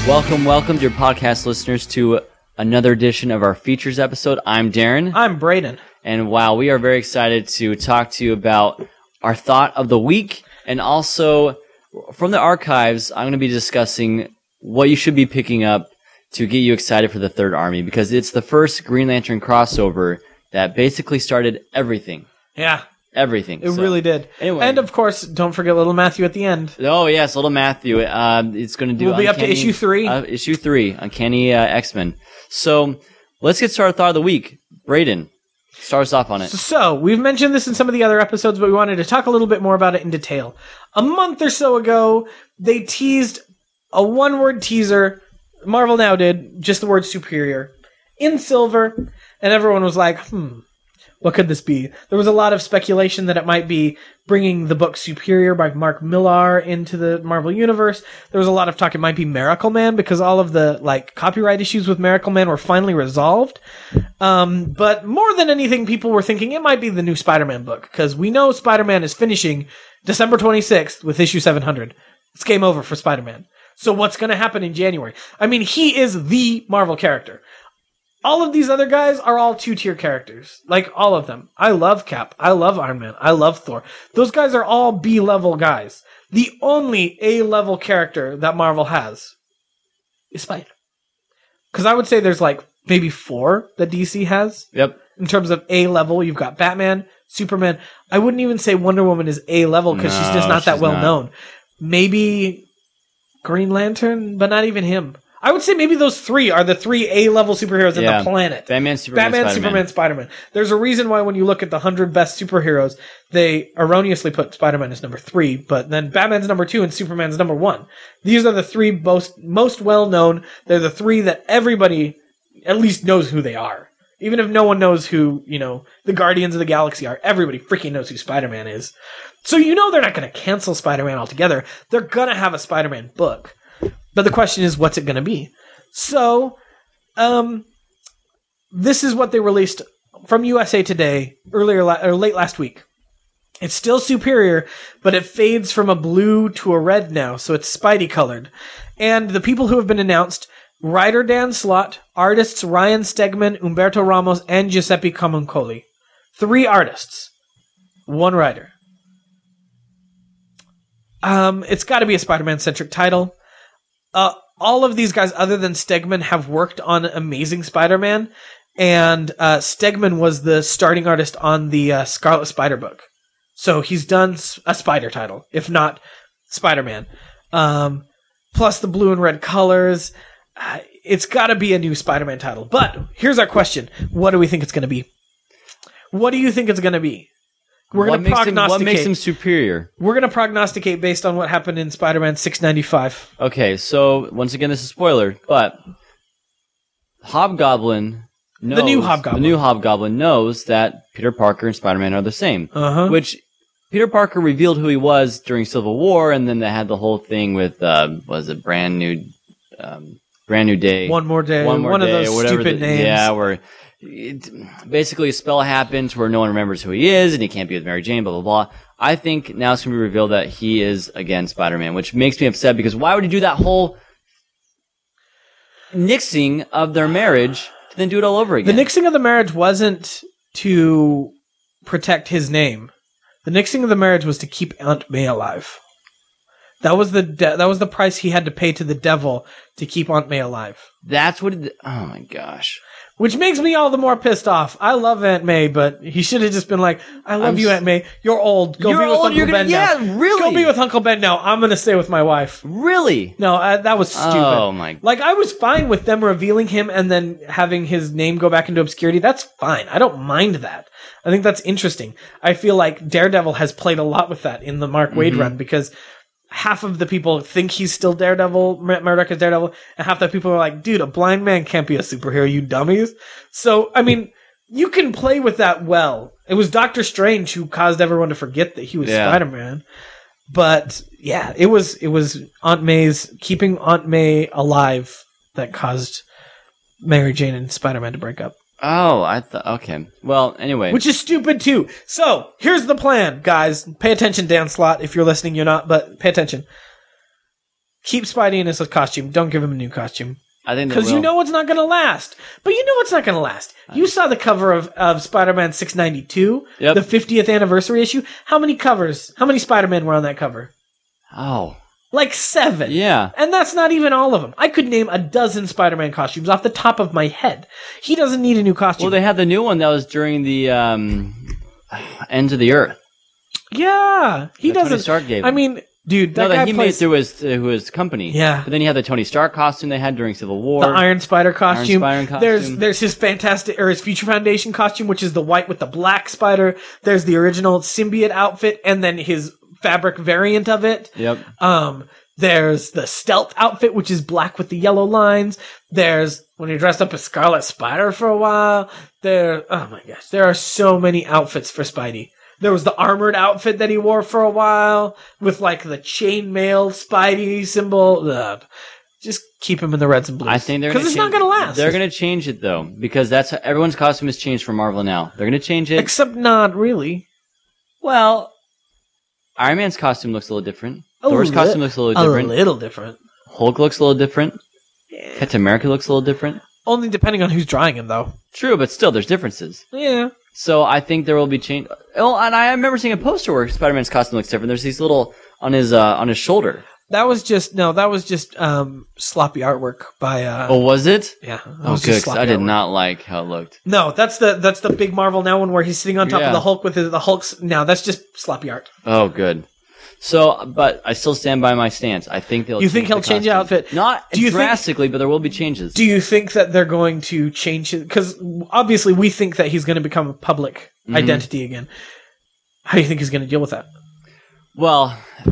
Welcome, dear podcast listeners, to another edition of our features episode. I'm Darren. I'm Braden. And wow, we are very excited to talk to you about our thought of the week. And also, from the archives, I'm going to be discussing what you should be picking up to get you excited for the Third Army, because it's the first Green Lantern crossover that basically started everything. Yeah. Everything. It really did. Anyway. And of course, don't forget little Matthew at the end. Oh, yes, little Matthew. It's going to do... We'll be up to issue 3. Issue 3, Uncanny X-Men. So, let's get started with Thought of the Week. Braden, start us off on it. So, we've mentioned this in some of the other episodes, but we wanted to talk a little bit more about it in detail. A month or so ago, they teased a one-word teaser. Marvel now did, just the word superior, in silver, and everyone was like, what could this be? There was a lot of speculation that it might be bringing the book Superior by Mark Millar into the Marvel Universe. There was a lot of talk it might be Miracle Man, because all of the copyright issues with Miracle Man were finally resolved. But more than anything, people were thinking it might be the new Spider-Man book, because we know Spider-Man is finishing December 26th with issue 700. It's game over for Spider-Man. So what's going to happen in January? I mean, he is the Marvel character. All of these other guys are all 2-tier characters. Like, all of them. I love Cap. I love Iron Man. I love Thor. Those guys are all B-level guys. The only A-level character that Marvel has is Spider. Because I would say there's maybe 4 that DC has. Yep. In terms of A-level, you've got Batman, Superman. I wouldn't even say Wonder Woman is A-level because she's just not that well known. Maybe Green Lantern, but not even him. I would say maybe those 3 are the 3 A-level superheroes on the planet. Batman, Superman, Spider-Man. There's a reason why when you look at the 100 best superheroes, they erroneously put Spider-Man as number 3, but then Batman's number 2 and Superman's number 1. These are the 3 most well-known. They're the 3 that everybody at least knows who they are. Even if no one knows who, the Guardians of the Galaxy are, everybody freaking knows who Spider-Man is. So they're not going to cancel Spider-Man altogether. They're going to have a Spider-Man book. But the question is, what's it going to be? So, this is what they released from USA Today late last week. It's still Superior, but it fades from a blue to a red now, so it's Spidey colored. And the people who have been announced: writer Dan Slott, artists Ryan Stegman, Humberto Ramos, and Giuseppe Camuncoli. 3 artists, 1 writer. It's got to be a Spider-Man centric title. All of these guys, other than Stegman, have worked on Amazing Spider-Man, and Stegman was the starting artist on the Scarlet Spider book. So he's done a Spider title, if not Spider-Man. Plus the blue and red colors. It's got to be a new Spider-Man title. But here's our question. What do we think it's going to be? What do you think it's going to be? We're going to prognosticate. What makes him superior? We're going to prognosticate based on what happened in Spider-Man 695. Okay, so once again, this is a spoiler, but Hobgoblin knows... The new Hobgoblin knows that Peter Parker and Spider-Man are the same. Which Peter Parker revealed who he was during Civil War, and then they had the whole thing with, Brand New Day? One More Day. One of those stupid names. Yeah, where... basically a spell happens where no one remembers who he is and he can't be with Mary Jane, blah, blah, blah. I think now it's going to be revealed that he is, again, Spider-Man, which makes me upset because why would he do that whole nixing of their marriage to then do it all over again? The nixing of the marriage wasn't to protect his name. The nixing of the marriage was to keep Aunt May alive. That was the price he had to pay to the devil to keep Aunt May alive. That's what oh my gosh. Which makes me all the more pissed off. I love Aunt May, but he should have just been like, I love you, Aunt May. You're old. Go be with Uncle Ben now. Yeah, really? Go be with Uncle Ben now. I'm going to stay with my wife. Really? No, that was stupid. Oh, my. I was fine with them revealing him and then having his name go back into obscurity. That's fine. I don't mind that. I think that's interesting. I feel like Daredevil has played a lot with that in the Mark Waid run, because half of the people think he's still Daredevil, Murdoch is Daredevil, and half the people are like, dude, a blind man can't be a superhero, you dummies. So, I mean, you can play with that well. It was Doctor Strange who caused everyone to forget that he was Spider-Man. But, yeah, it was Aunt May's, keeping Aunt May alive that caused Mary Jane and Spider-Man to break up. Oh, I thought... Okay. Well, anyway. Which is stupid, too. So, here's the plan, guys. Pay attention, Dan Slott. If you're listening, you're not, but pay attention. Keep Spidey in his costume. Don't give him a new costume. I think Because you know it's not going to last. But you know it's not going to last. You saw the cover of Spider-Man 692, Yep. the 50th anniversary issue. How many Spider-Man were on that cover? Oh, Like 7. yeah. And that's not even all of them. I could name a dozen Spider-Man costumes off the top of my head. He doesn't need a new costume. Well, they had the new one that was during the Ends of the Earth. Yeah. He That Tony doesn't. Stark gave I him. mean, dude, that No, guy that he made plays through his company. Yeah. But then you had the Tony Stark costume they had during Civil War. the Iron Spider costume. Iron Spider costume. There's his his Future Foundation costume, which is the white with the black spider. There's the original symbiote outfit, and then his fabric variant of it. Yep. There's the stealth outfit, which is black with the yellow lines. There's when he dressed up as Scarlet Spider for a while. Oh my gosh, there are so many outfits for Spidey. There was the armored outfit that he wore for a while with like the chainmail Spidey symbol. Just keep him in the reds and blues. I think they're because it's not going to last. They're going to change it though, because that's how everyone's costume has changed for Marvel now. They're going to change it. Except not really. Well, Iron Man's costume looks a little different. A Thor's li- costume looks a little different. A little different. Hulk looks a little different. Captain America looks a little different. Only depending on who's drawing him, though. True, but still, there's differences. Yeah. So I think there will be change. Oh, and I remember seeing a poster where Spider-Man's costume looks different. There's these little on his shoulder. That was just sloppy artwork by. Oh, was it? Yeah. Oh, good. 'Cause I did not like how it looked. No, that's the big Marvel Now one where he's sitting on top of the Hulk with the Hulk's. No, that's just sloppy art. Oh, good. So, but I still stand by my stance. I think they'll. You think he'll change the outfit? Not drastically, but there will be changes. Do you think that they're going to change it? Because obviously we think that he's going to become a public identity again. How do you think he's going to deal with that? Well,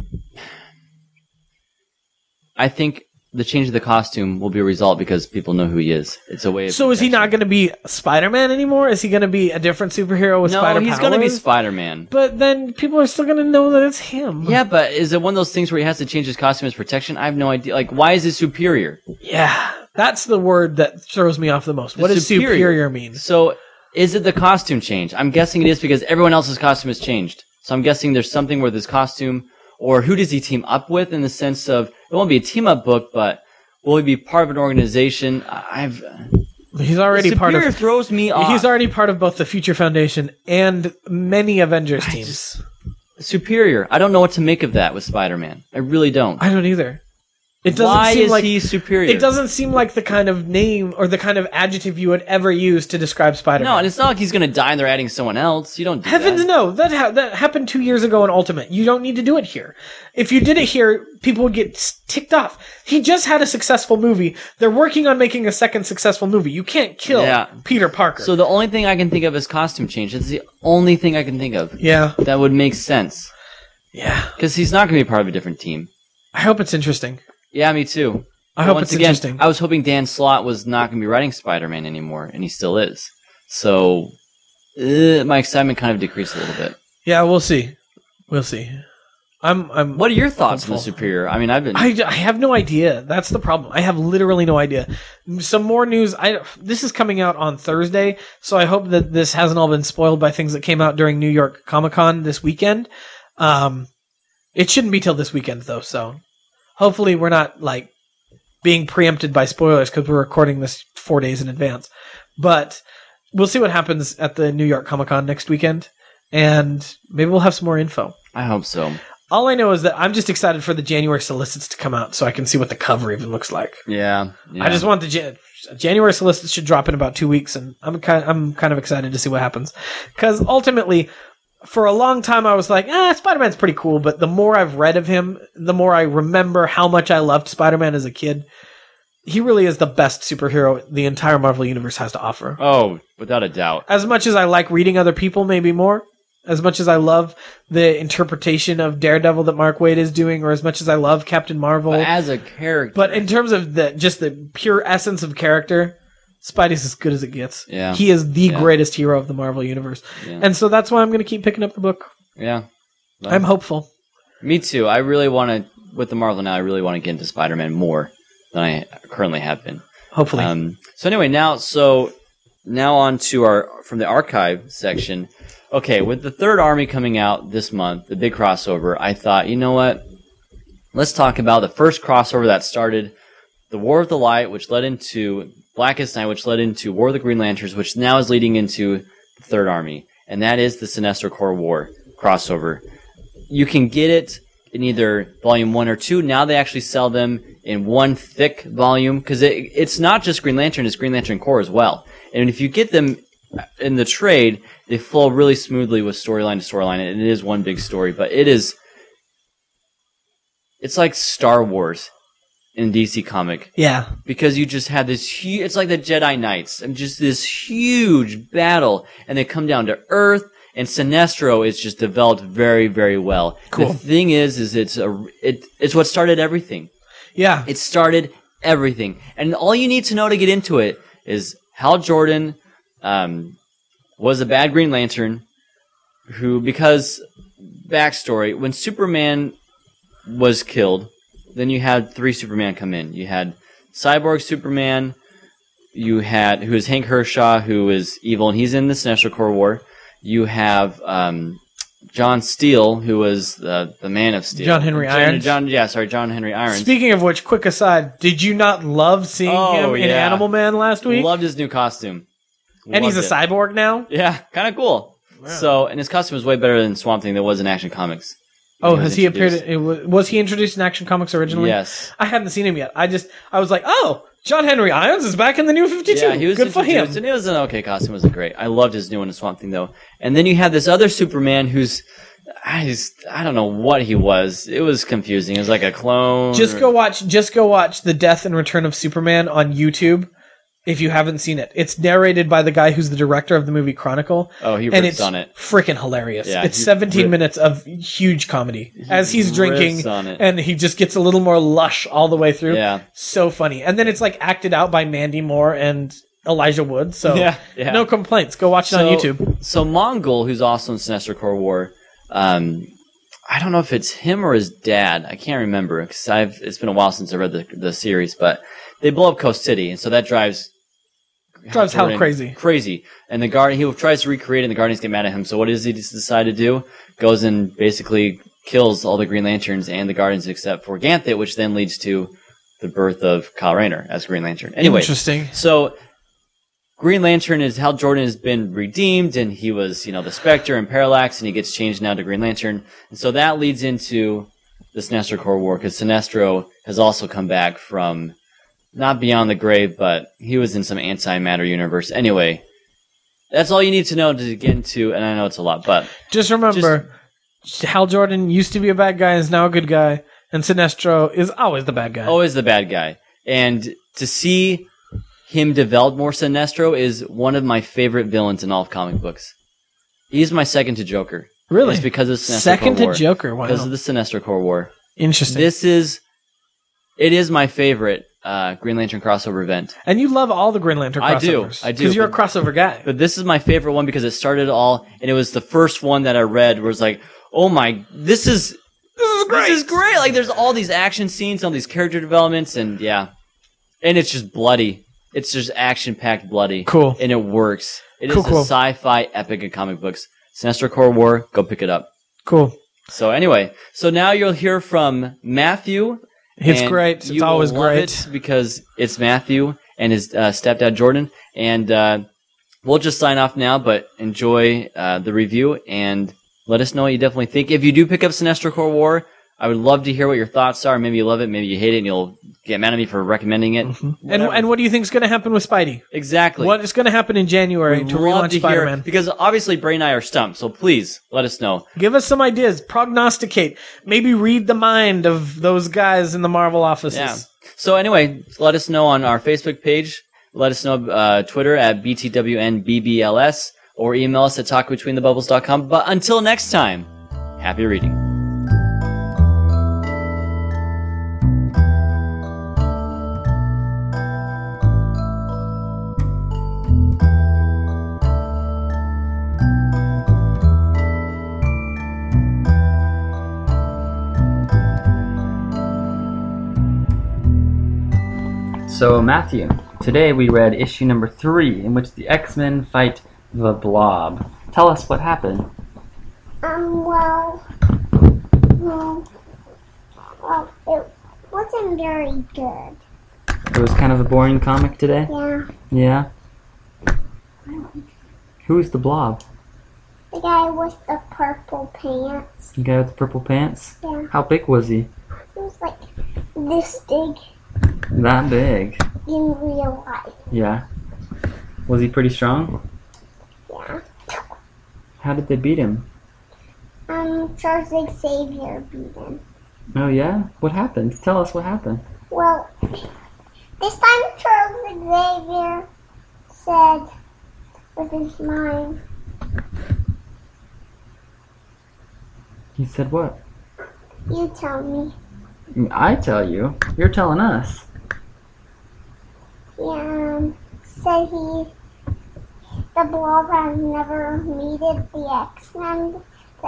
I think the change of the costume will be a result because people know who he is. It's a way of So is he not going to be Spider-Man anymore? Is he going to be a different superhero with spider powers? No, he's going to be Spider-Man. But then people are still going to know that it's him. Yeah, but is it one of those things where he has to change his costume as protection? I have no idea. Like, why is it superior? Yeah, that's the word that throws me off the most. What does superior mean? So, is it the costume change? I'm guessing it is because everyone else's costume has changed. So I'm guessing there's something where this costume, or who does he team up with in the sense of, it won't be a team-up book, but will he be part of an organization? He's already part of. Superior throws me off. He's already part of both the Future Foundation and many Avengers teams. Superior. I don't know what to make of that with Spider-Man. I really don't. I don't either. It doesn't Why seem is like he superior? It doesn't seem like the kind of name or the kind of adjective you would ever use to describe Spider-Man. No, and it's not like he's going to die and they're adding someone else. You don't do Heavens that. no. That happened 2 years ago in Ultimate. You don't need to do it here. If you did it here, people would get ticked off. He just had a successful movie. They're working on making a second successful movie. You can't kill Peter Parker. So the only thing I can think of is costume change. It's the only thing I can think of. Yeah. That would make sense. Yeah. Because he's not going to be part of a different team. I hope it's interesting. Yeah, me too. I hope it's interesting. I was hoping Dan Slott was not going to be writing Spider-Man anymore, and he still is. So, my excitement kind of decreased a little bit. Yeah, we'll see. We'll see. I'm. What are your thoughts hopeful. on the Superior? I mean, I have no idea. That's the problem. I have literally no idea. Some more news. This is coming out on Thursday, so I hope that this hasn't all been spoiled by things that came out during New York Comic-Con this weekend. It shouldn't be till this weekend though, so hopefully we're not like being preempted by spoilers because we're recording this 4 days in advance. But we'll see what happens at the New York Comic-Con next weekend, and maybe we'll have some more info. I hope so. All I know is that I'm just excited for the January solicits to come out so I can see what the cover even looks like. Yeah. I just want the January solicits should drop in about 2 weeks, and I'm kind of excited to see what happens. Because ultimately, for a long time, I was like, Spider-Man's pretty cool, but the more I've read of him, the more I remember how much I loved Spider-Man as a kid. He really is the best superhero the entire Marvel Universe has to offer. Oh, without a doubt. As much as I like reading other people, maybe more, as much as I love the interpretation of Daredevil that Mark Waid is doing, or as much as I love Captain Marvel. But as a character. But in terms of the pure essence of character, Spidey's as good as it gets. Yeah. He is the greatest hero of the Marvel Universe. Yeah. And so that's why I'm going to keep picking up the book. Yeah. Well, I'm hopeful. Me too. I really want to, with the Marvel now, I really want to get into Spider-Man more than I currently have been. Hopefully. So anyway, now on to from the archive section. Okay, with the Third Army coming out this month, the big crossover, I thought, you know what? let's talk about the first crossover that started the War of the Light, which led into Blackest Night, which led into War of the Green Lanterns, which now is leading into the Third Army, and that is the Sinestro Corps War crossover. You can get it in either volume 1 or 2. Now they actually sell them in one thick volume, because it's not just Green Lantern, it's Green Lantern Corps as well. And if you get them in the trade, they flow really smoothly with storyline to storyline, and it is one big story, but it's like Star Wars in DC comic. Yeah. Because you just had this huge, it's like the Jedi Knights, and just this huge battle, and they come down to Earth, and Sinestro is just developed very, very well. Cool. The thing is it's what started everything. Yeah. It started everything. And all you need to know to get into it is Hal Jordan was a bad Green Lantern who, because, backstory, when Superman was killed, then you had 3 Superman come in. You had Cyborg Superman, who is Hank Hershaw, who is evil, and he's in the Sinestro Corps War. You have John Steele, who was the Man of Steel. John Henry Irons. John Henry Irons. Speaking of which, quick aside, did you not love seeing him in Animal Man last week? Loved his new costume. And he's a cyborg now? Yeah, kind of cool. Wow. So, and his costume was way better than Swamp Thing that was in Action Comics. Oh, has he appeared? Was he introduced in Action Comics originally? Yes. I hadn't seen him yet. I was like, oh, John Henry Irons is back in the New 52. Yeah, he was good for him. And it was an okay costume. It wasn't great. I loved his new one in Swamp Thing, though. And then you had this other Superman who's, I don't know what he was. It was confusing. It was like a clone. Just go watch The Death and Return of Superman on YouTube. If you haven't seen it, it's narrated by the guy who's the director of the movie Chronicle. Oh, he rips on it. Freaking hilarious. Yeah, it's 17 minutes of huge comedy as he's drinking, and he just gets a little more lush all the way through. Yeah. So funny. And then it's like acted out by Mandy Moore and Elijah Wood. So no complaints. Go watch it on YouTube. So Mongol, who's also in Sinestro Corps War, I don't know if it's him or his dad. I can't remember because it's been a while since I read the series, but they blow up Coast City, and so that drives Hal crazy. And he tries to recreate it, and the Guardians get mad at him. So what does he decide to do? Goes and basically kills all the Green Lanterns and the Guardians except for Ganthet, which then leads to the birth of Kyle Rayner as Green Lantern. Anyway, interesting. So Green Lantern Hal Jordan has been redeemed, and he was, the Spectre and Parallax, and he gets changed now to Green Lantern. And so that leads into the Sinestro Corps War, because Sinestro has also come back from not beyond the grave, but he was in some antimatter universe. Anyway, that's all you need to know to get into, and I know it's a lot, but just remember, Hal Jordan used to be a bad guy and is now a good guy, and Sinestro is always the bad guy. Always the bad guy. And to see him develop more, Sinestro is one of my favorite villains in all of comic books. He's my second to Joker. Really? It's because of Sinestro second Corps War. To Joker, wow. Because of the Sinestro Corps War. Interesting. It is my favorite Green Lantern crossover event. And you love all the Green Lantern crossovers. I do. Because you're a crossover guy. But this is my favorite one because it started all, and it was the first one that I read where it's like, oh my, this is great. This is great. Like, there's all these action scenes, all these character developments, and yeah. And it's just bloody. It's just action-packed bloody. Cool. And it works. It is a sci-fi epic in comic books. Sinestro Corps War, go pick it up. Cool. So anyway, now you'll hear from Matthew. It's great. It's always great. Because it's Matthew and his stepdad, Jordan. And we'll just sign off now, but enjoy the review and let us know what you definitely think. If you do pick up Sinestro Corps War, I would love to hear what your thoughts are. Maybe you love it, maybe you hate it, and you'll get mad at me for recommending it. Mm-hmm. And what do you think is going to happen with Spidey? Exactly. What is going to happen in January to relaunch Spider-Man? Because obviously Bray and I are stumped, so please let us know. Give us some ideas. Prognosticate. Maybe read the mind of those guys in the Marvel offices. Yeah. So anyway, let us know on our Facebook page. Let us know Twitter at BTWNBBLS or email us at talkbetweenthebubbles.com. But until next time, happy reading. So, Matthew, today we read issue number 3, in which the X-Men fight the Blob. Tell us what happened. Well, it wasn't very good. It was kind of a boring comic today? Yeah. Yeah? Who's the Blob? The guy with the purple pants. The guy with the purple pants? Yeah. How big was he? He was like this big That big? in real life. Yeah. Was he pretty strong? Yeah. How did they beat him? Charles Xavier beat him. Oh yeah? What happened? Tell us what happened. Well, this time Charles Xavier said with his mind, He said what? you tell me. I tell you. You're telling us. Yeah, said the Blob has never needed the X-Men.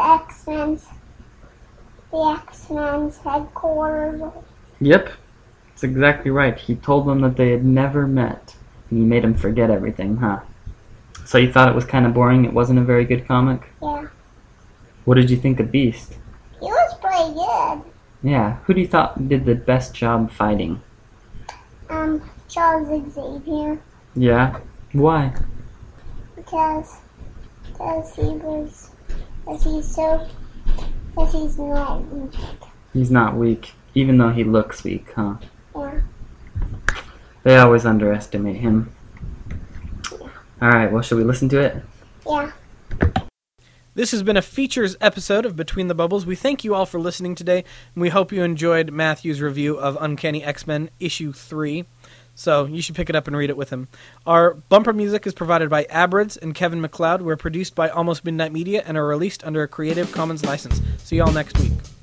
The X-Men's headquarters. Yep. That's exactly right. He told them that they had never met. And he made them forget everything, huh? So you thought it was kind of boring? It wasn't a very good comic? Yeah, What did you think of Beast? he was pretty good. Yeah. Who do you thought did the best job fighting? Charles Xavier, Yeah? Why? because he's not weak. He's not weak. Even though he looks weak, huh? Yeah. They always underestimate him. Alright, well, should we listen to it? Yeah. This has been a features episode of Between the Bubbles. We thank you all for listening today, and we hope you enjoyed Matthew's review of Uncanny X-Men issue 3. So you should pick it up and read it with him. Our bumper music is provided by Abrids and Kevin MacLeod. We're produced by Almost Midnight Media and are released under a Creative Commons license. See you all next week.